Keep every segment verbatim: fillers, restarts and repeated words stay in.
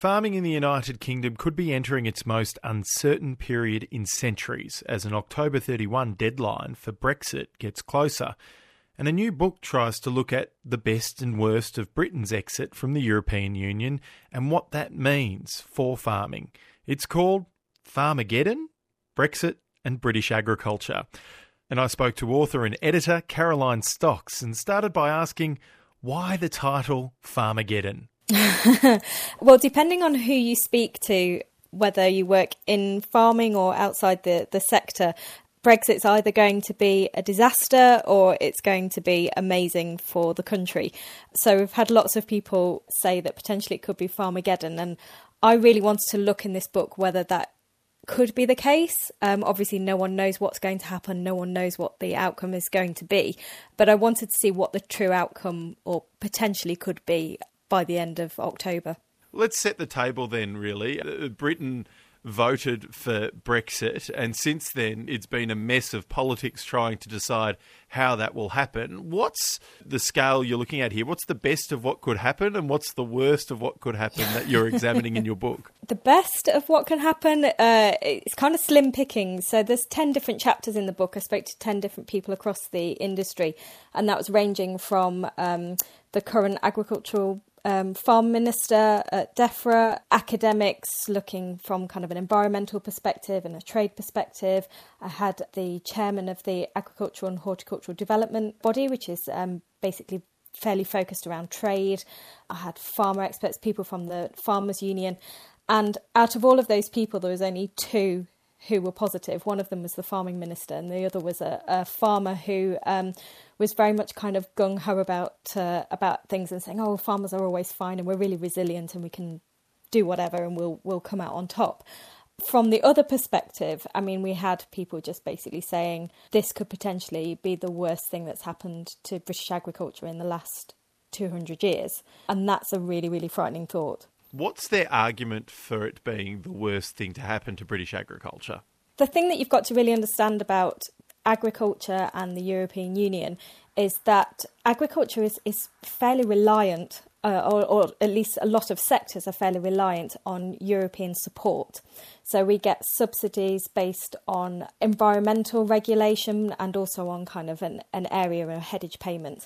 Farming in the United Kingdom could be entering its most uncertain period in centuries as an October thirty-first deadline for Brexit gets closer. And a new book tries to look at the best and worst of Britain's exit from the European Union and what that means for farming. It's called Farmageddon, Brexit and British Agriculture. And I spoke to author and editor Caroline Stocks and started by asking, why the title Farmageddon? Well, depending on who you speak to, whether you work in farming or outside the, the sector, Brexit's either going to be a disaster or it's going to be amazing for the country. So we've had lots of people say that potentially it could be Farmageddon. And I really wanted to look in this book whether that could be the case. Um, obviously, no one knows what's going to happen. No one knows what the outcome is going to be. But I wanted to see what the true outcome or potentially could be by the end of October. Let's set the table then, really. Uh, Britain voted for Brexit, and since then it's been a mess of politics trying to decide how that will happen. What's the scale you're looking at here? What's the best of what could happen, and what's the worst of what could happen that you're examining in your book? The best of what can happen, uh, it's kind of slim pickings. So there's ten different chapters in the book. I spoke to ten different people across the industry, and that was ranging from um, the current agricultural Um, farm minister at DEFRA, academics looking from kind of an environmental perspective and a trade perspective. I had the chairman of the Agricultural and Horticultural Development Body, which is um, basically fairly focused around trade. I had farmer experts, people from the Farmers Union. And out of all of those people, there was only two who were positive. One of them was the farming minister, and the other was a, a farmer who um, was very much kind of gung-ho about uh, about things and saying, oh, farmers are always fine and we're really resilient and we can do whatever and we'll we'll come out on top. From the other perspective, I mean, we had people just basically saying this could potentially be the worst thing that's happened to British agriculture in the last two hundred years. And that's a really, really frightening thought. What's their argument for it being the worst thing to happen to British agriculture? The thing that you've got to really understand about agriculture and the European Union is that agriculture is, is fairly reliant, uh, or, or at least a lot of sectors are fairly reliant on European support. So we get subsidies based on environmental regulation and also on kind of an, an area of headage payments.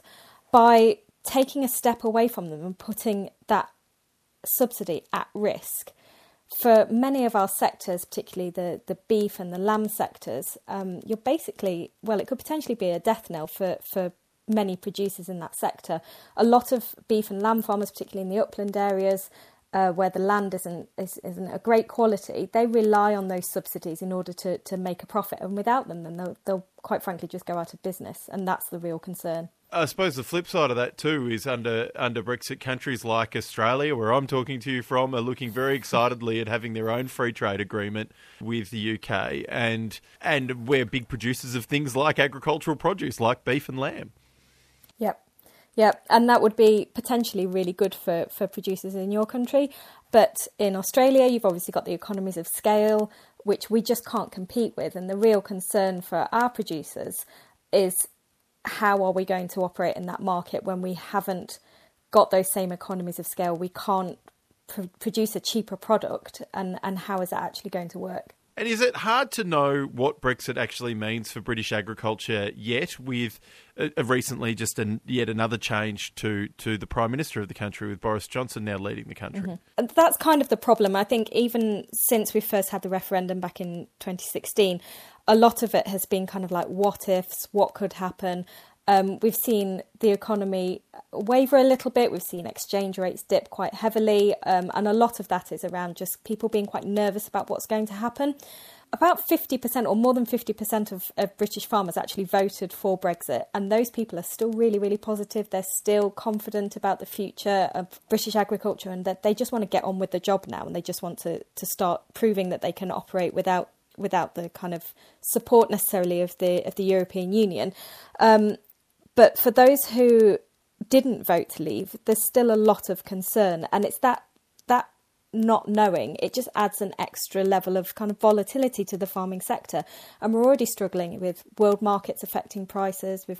By taking a step away from them and putting that subsidy at risk, for many of our sectors, particularly the, the beef and the lamb sectors, um, you're basically, well, it could potentially be a death knell for, for many producers in that sector. A lot of beef and lamb farmers, particularly in the upland areas, uh, where the land isn't is, isn't a great quality, they rely on those subsidies in order to, to make a profit. And without them, then they'll, they'll quite frankly just go out of business. And that's the real concern. I suppose the flip side of that too is under under Brexit, countries like Australia, where I'm talking to you from, are looking very excitedly at having their own free trade agreement with the U K, and and we're big producers of things like agricultural produce, like beef and lamb. Yep, yep, and that would be potentially really good for, for producers in your country. But in Australia, you've obviously got the economies of scale, which we just can't compete with. And the real concern for our producers is, how are we going to operate in that market when we haven't got those same economies of scale? We can't pr- produce a cheaper product, and, and how is that actually going to work? And is it hard to know what Brexit actually means for British agriculture yet, with uh, recently just an, yet another change to, to the Prime Minister of the country, with Boris Johnson now leading the country? Mm-hmm. That's kind of the problem. I think even since we first had the referendum back in twenty sixteen, a lot of it has been kind of like what ifs, what could happen. Um, we've seen the economy waver a little bit. We've seen exchange rates dip quite heavily. Um, and a lot of that is around just people being quite nervous about what's going to happen. About fifty percent or more than fifty percent of, of British farmers actually voted for Brexit. And those people are still really, really positive. They're still confident about the future of British agriculture, and that they just want to get on with the job now. And they just want to, to start proving that they can operate without without the kind of support necessarily of the of the European Union. Um, But for those who didn't vote to leave, there's still a lot of concern. And it's that that not knowing, it just adds an extra level of kind of volatility to the farming sector. And we're already struggling with world markets affecting prices. We've got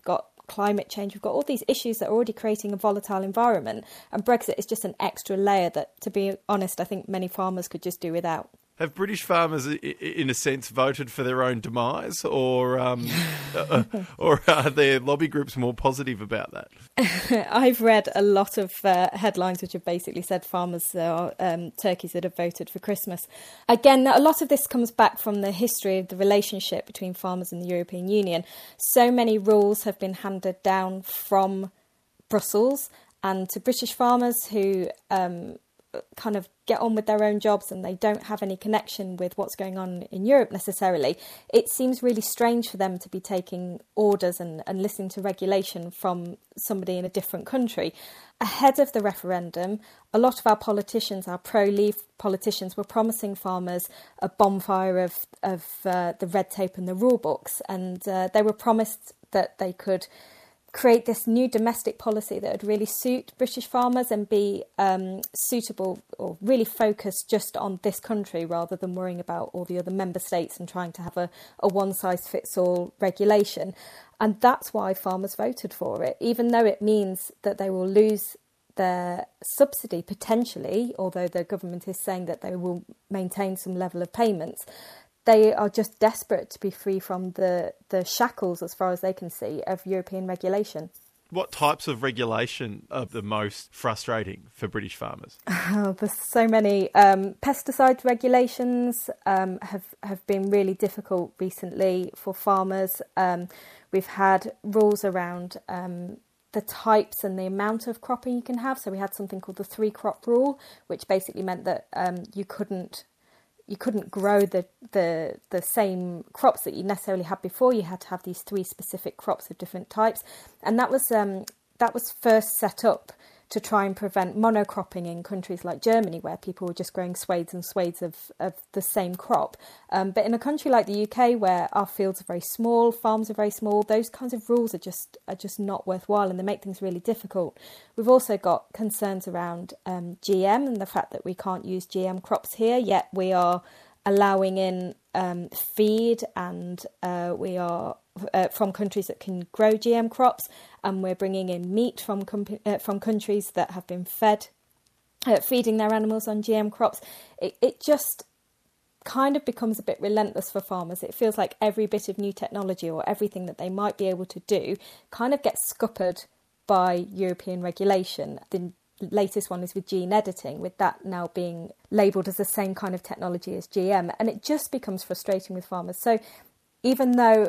climate change, we've got all these issues that are already creating a volatile environment. And Brexit is just an extra layer that, to be honest, I think many farmers could just do without. Have British farmers, in a sense, voted for their own demise, or um, uh, or are their lobby groups more positive about that? I've read a lot of uh, headlines which have basically said farmers are um, turkeys that have voted for Christmas. Again, a lot of this comes back from the history of the relationship between farmers and the European Union. So many rules have been handed down from Brussels and to British farmers who um, kind of get on with their own jobs and they don't have any connection with what's going on in Europe necessarily. It seems really strange for them to be taking orders and, and listening to regulation from somebody in a different country. Ahead of the referendum, a lot of our politicians, our pro-Leave politicians, were promising farmers a bonfire of, of uh, the red tape and the rule books, and uh, they were promised that they could create this new domestic policy that would really suit British farmers and be um, suitable or really focused just on this country rather than worrying about all the other member states and trying to have a, a one-size-fits-all regulation. And that's why farmers voted for it, even though it means that they will lose their subsidy potentially, although the government is saying that they will maintain some level of payments. They are just desperate to be free from the, the shackles, as far as they can see, of European regulation. What types of regulation are the most frustrating for British farmers? Oh, there's so many. Um, pesticide regulations um, have, have been really difficult recently for farmers. Um, we've had rules around um, the types and the amount of cropping you can have. So we had something called the three-crop rule, which basically meant that um, you couldn't You couldn't grow the, the the same crops that you necessarily had before. You had to have these three specific crops of different types, and that was um, that was first set up to try and prevent monocropping in countries like Germany, where people were just growing swathes and swathes of, of the same crop. Um, but in a country like the U K, where our fields are very small, farms are very small, those kinds of rules are just are just not worthwhile, and they make things really difficult. We've also got concerns around um, G M and the fact that we can't use G M crops here, yet we are allowing in um, feed and uh, we are uh, from countries that can grow G M crops, and we're bringing in meat from com- uh, from countries that have been fed, uh, feeding their animals on G M crops. It, it just kind of becomes a bit relentless for farmers. It feels like every bit of new technology or everything that they might be able to do kind of gets scuppered by European regulation. The latest one is with gene editing, with that now being labelled as the same kind of technology as G M, and it just becomes frustrating with farmers. So even though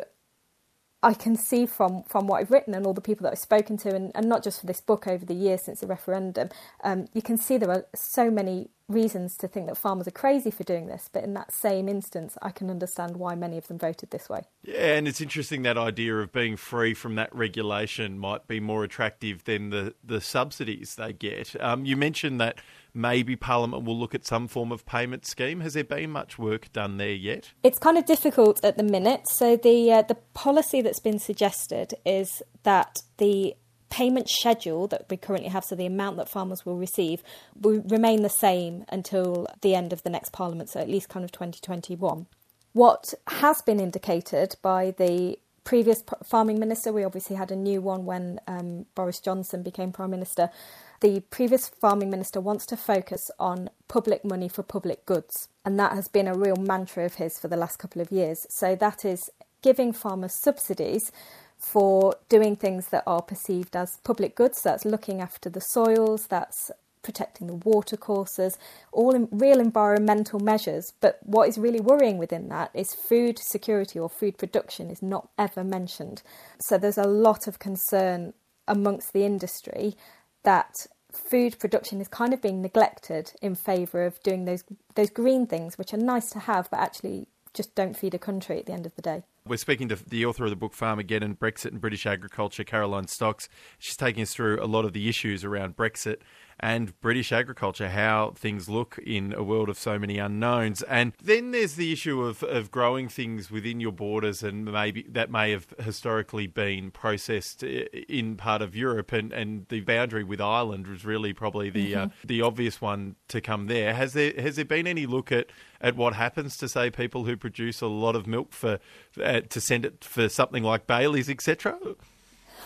I can see from, from what I've written and all the people that I've spoken to, and, and not just for this book over the years since the referendum, um, you can see there are so many reasons to think that farmers are crazy for doing this, but in that same instance, I can understand why many of them voted this way. Yeah, and it's interesting that idea of being free from that regulation might be more attractive than the, the subsidies they get. Um, you mentioned that maybe Parliament will look at some form of payment scheme. Has there been much work done there yet? It's kind of difficult at the minute. So the uh, the policy that's been suggested is that the payment schedule that we currently have, so the amount that farmers will receive, will remain the same until the end of the next Parliament, so at least kind of twenty twenty-one. What has been indicated by the previous farming minister, we obviously had a new one when um, Boris Johnson became Prime Minister, the previous farming minister wants to focus on public money for public goods, and that has been a real mantra of his for the last couple of years. So that is giving farmers subsidies for doing things that are perceived as public goods. That's looking after the soils, that's protecting the watercourses, all in real environmental measures. But what is really worrying within that is food security or food production is not ever mentioned. So there's a lot of concern amongst the industry that food production is kind of being neglected in favour of doing those those green things, which are nice to have, but actually just don't feed a country at the end of the day. We're speaking to the author of the book Farmageddon, Brexit and British Agriculture, Caroline Stocks. She's taking us through a lot of the issues around Brexit and British agriculture, how things look in a world of so many unknowns. And then there's the issue of, of growing things within your borders, and maybe that may have historically been processed in part of Europe, and, and the boundary with Ireland was really probably the mm-hmm. uh, the obvious one to come there. Has there has there been any look at, at what happens to, say, people who produce a lot of milk for uh, to send it for something like Bailey's, et cetera?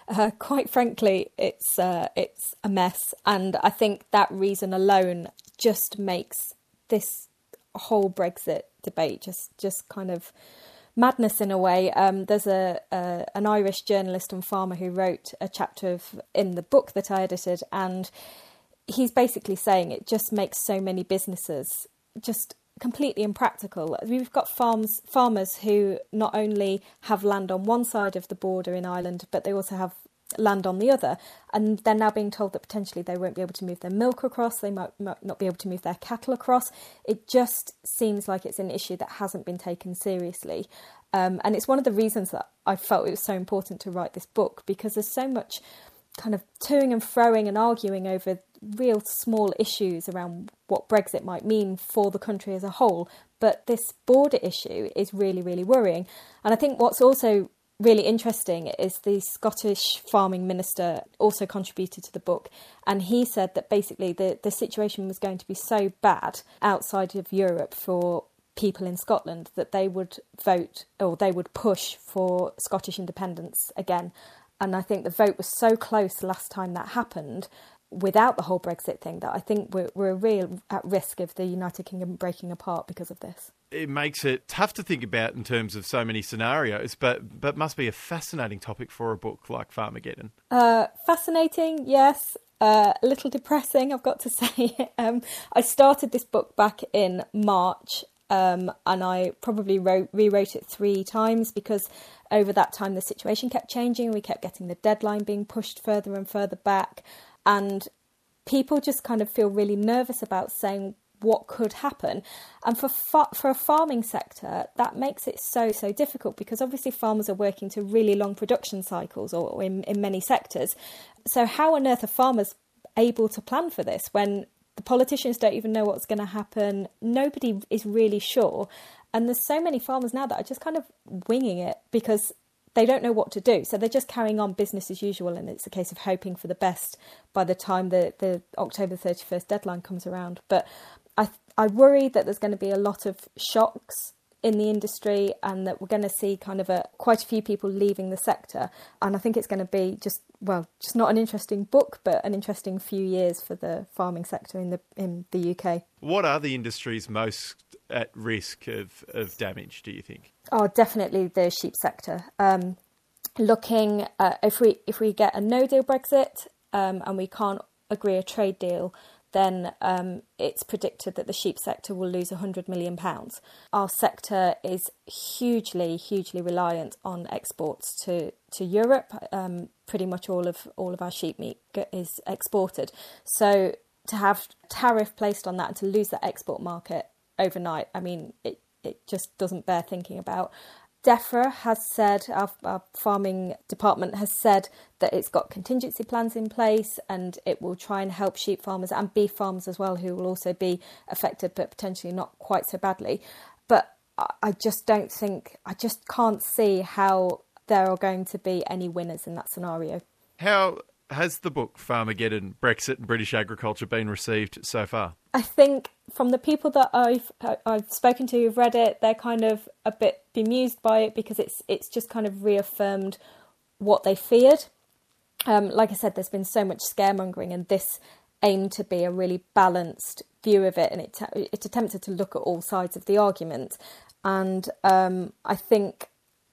Uh, quite frankly, it's uh, it's a mess, and I think that reason alone just makes this whole Brexit debate just just kind of madness in a way. Um, there's a, a an Irish journalist and farmer who wrote a chapter of, in the book that I edited, and he's basically saying it just makes so many businesses just completely impractical. We've got farms farmers who not only have land on one side of the border in Ireland, but they also have land on the other, and they're now being told that potentially they won't be able to move their milk across, they might, might not be able to move their cattle across. It just seems like it's an issue that hasn't been taken seriously, um, and it's one of the reasons that I felt it was so important to write this book, because there's so much kind of toing and froing and arguing over real small issues around what Brexit might mean for the country as a whole, but this border issue is really, really worrying. And I think what's also really interesting is the Scottish farming minister also contributed to the book, and he said that basically the, the situation was going to be so bad outside of Europe for people in Scotland that they would vote, or they would push for Scottish independence again. And I think the vote was so close last time that happened without the whole Brexit thing that I think we're, we're real at risk of the United Kingdom breaking apart because of this. It makes it tough to think about in terms of so many scenarios, but but must be a fascinating topic for a book like Farmageddon. Uh, fascinating, yes. Uh, a little depressing, I've got to say. um, I started this book back in March, um, and I probably wrote, rewrote it three times because over that time the situation kept changing. We kept getting the deadline being pushed further and further back, and people just kind of feel really nervous about saying what could happen. And for fa- for a farming sector, that makes it so, so difficult, because obviously farmers are working to really long production cycles, or, or in, in many sectors. So how on earth are farmers able to plan for this when the politicians don't even know what's going to happen? Nobody is really sure. And there's so many farmers now that are just kind of winging it because they don't know what to do. So they're just carrying on business as usual, and it's a case of hoping for the best by the time the, the October thirty-first deadline comes around. But I I worry that there's going to be a lot of shocks in the industry, and that we're going to see kind of a quite a few people leaving the sector. And I think it's going to be just, well, just not an interesting book, but an interesting few years for the farming sector in the in the U K. What are the industries most at risk of, of damage, do you think? Oh, definitely the sheep sector. Um, looking, uh, if we if we get a no-deal Brexit um, and we can't agree a trade deal, then um, it's predicted that the sheep sector will lose one hundred million pounds. Our sector is hugely, hugely reliant on exports to, to Europe. Um, pretty much all of all of our sheep meat is exported. So to have tariff placed on that and to lose that export market overnight, I mean, it, it just doesn't bear thinking about. DEFRA has said, our, our farming department has said that it's got contingency plans in place, and it will try and help sheep farmers and beef farmers as well, who will also be affected, but potentially not quite so badly. But I just don't think, I just can't see how there are going to be any winners in that scenario. How has the book Farmageddon, Brexit and British Agriculture been received so far? I think from the people that I've I've spoken to who've read it, they're kind of a bit bemused by it because it's it's just kind of reaffirmed what they feared. Um, like I said, there's been so much scaremongering, and this aimed to be a really balanced view of it, and it it attempted to look at all sides of the argument. And um, I think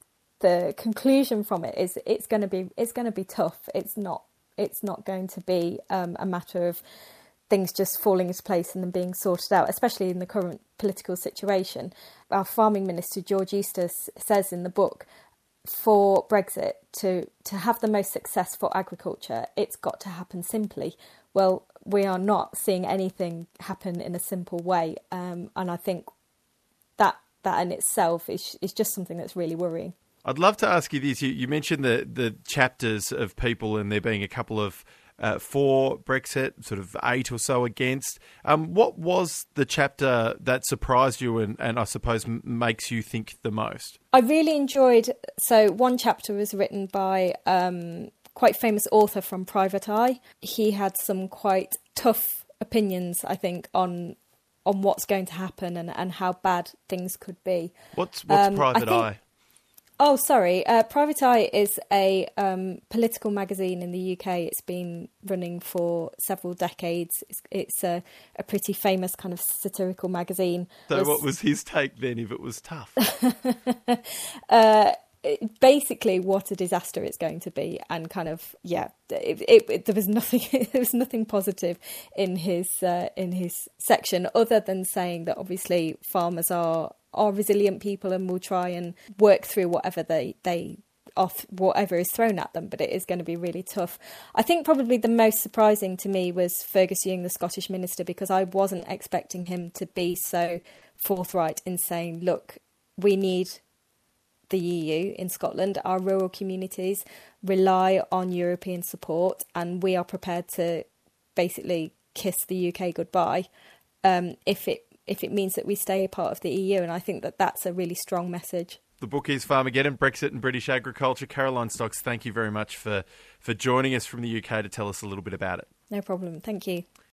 the conclusion from it is it's going to be it's going to be tough. It's not it's not going to be um, a matter of things just falling into place and then being sorted out, especially in the current political situation. Our farming minister, George Eustice, says in the book, for Brexit to, to have the most success for agriculture, it's got to happen simply. Well, we are not seeing anything happen in a simple way. Um, and I think that that in itself is is just something that's really worrying. I'd love to ask you this. You, you mentioned the, the chapters of people and there being a couple of Uh, for Brexit, sort of eight or so against. Um, what was the chapter that surprised you and, and I suppose m- makes you think the most? I really enjoyed, so one chapter was written by um, quite famous author from Private Eye. He had some quite tough opinions, I think, on on what's going to happen and, and how bad things could be. What's, what's um, Private think, Eye? Oh, sorry. Uh, Private Eye is a um, political magazine in the U K. It's been running for several decades. It's, it's a, a pretty famous kind of satirical magazine. So was, what was his take then if it was tough? uh, basically, what a disaster it's going to be. And kind of, yeah, it, it, it, there was nothing there was nothing positive in his, uh, in his section other than saying that obviously farmers are... are resilient people and will try and work through whatever they they off whatever is thrown at them, but it is going to be really tough. I think probably the most surprising to me was Fergus Ewing, the Scottish minister, because I wasn't expecting him to be so forthright in saying, look, we need the E U in Scotland. Our rural communities rely on European support and we are prepared to basically kiss the U K goodbye um, if it if it means that we stay a part of the E U. And I think that that's a really strong message. The book is Farmageddon, Brexit and British Agriculture. Caroline Stocks, thank you very much for, for joining us from the U K to tell us a little bit about it. No problem. Thank you.